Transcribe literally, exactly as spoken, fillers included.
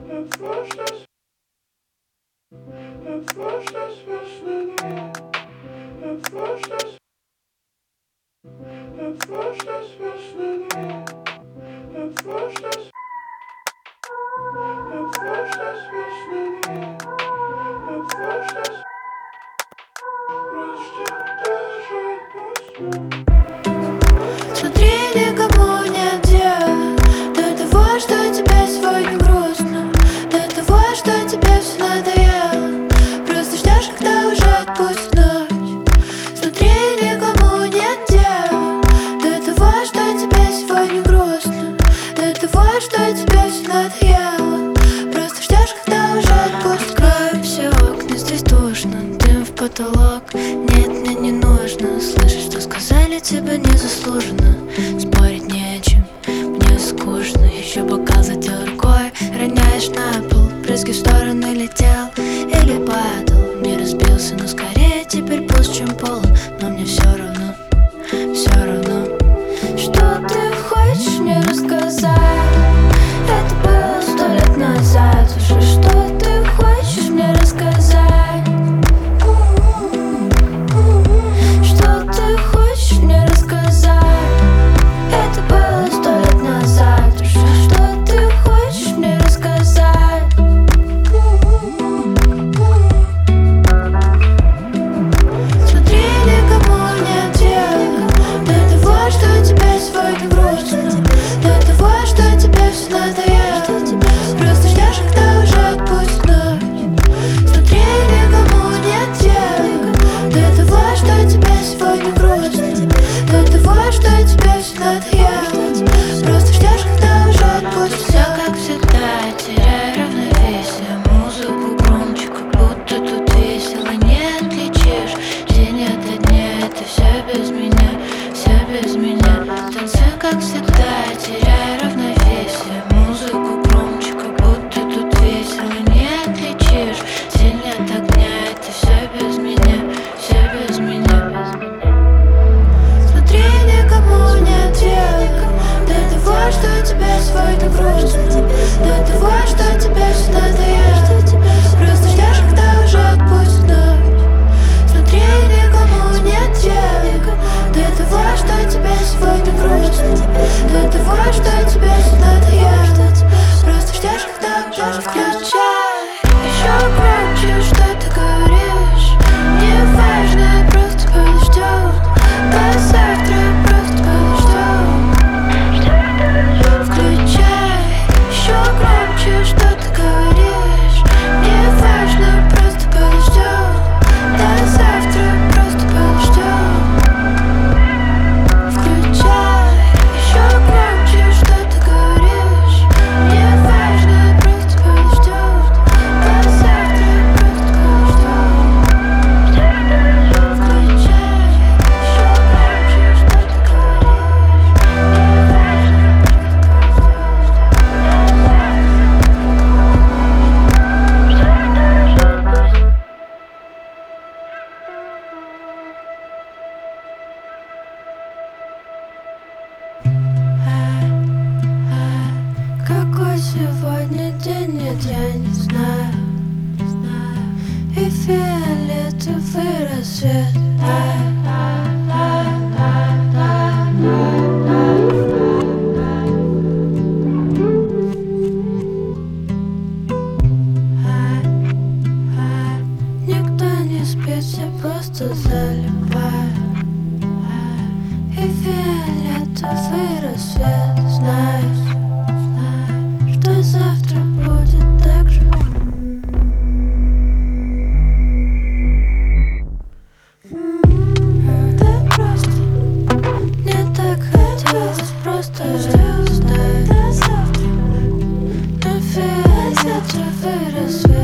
Смотри, никому нет дела до того, что тебе сегодня грустно, до того, что тебе все надоело. Просто ждешь, когда уже отпустит ночь. Смотри, никому нет дела до того, что тебе сегодня грустно, до того, что тебе все надоело. Просто ждешь, когда уже отпустит. Открою все окна, здесь душно, дым в потолок. Нет, мне не нужно слышать, что сказали тебе незаслуженно. Спорить не о чем, мне скучно. Еще бокал задел рукой, роняешь на пол. Брызги в стороны летел или падал. Не разбился, но скорее теперь пуст, чем полон. Но мне все равно, все равно. Что ты хочешь мне рассказать? Это было сто лет назад уже. Что ты хочешь мне рассказать? Что ты хочешь мне рассказать? Это было сто лет назад уже. Что ты хочешь мне рассказать? Смотри, никому нет дела до того, что тебе сегодня грустно, до того, что тебе все надоело. Просто ждешь, когда уже отпустит ночь. Смотри, никому нет дела до того, что тебе сегодня грустно, до того, что тебе все надоело. Просто ждешь, когда уже отпустит. Все как всегда, теряю равновесие. Музыку громче, как будто тут весело. Не отличишь день от дня, это все без меня, все без меня. Танцую как всегда, теряю равновесие. Музыку громче, как будто тут весело. Не отличишь день от огня, это все без меня, все без меня. Смотри, никому нет дела до того, что тебе сегодня грустно, до того, что тебе все надоело. Просто ждешь, когда уже отпустит ночь. Смотри, никому нет дела до того, что тебе сегодня грустно, до того, что тебе все надоело. Просто ждешь, когда уже включай еще громче, что ты говоришь. Не важно, просто подождем до завтра, просто подождем. Включай еще громче, что ты говоришь. Не важно, просто подождем до завтра, просто подождем. Включай еще громче, что ты говоришь. Не важно, просто подождем до завтра, просто подождем. Включай еще громче, что ты говоришь. Не Какой сегодня день, нет, я не знаю. И фиолетовый рассвет. Никто не спит, все просто залипают. И фиолетовый рассвет. Знаешь, что завтра будет так же. Ты просто не так хотелось, просто знаю. На фиолетовый рассвет.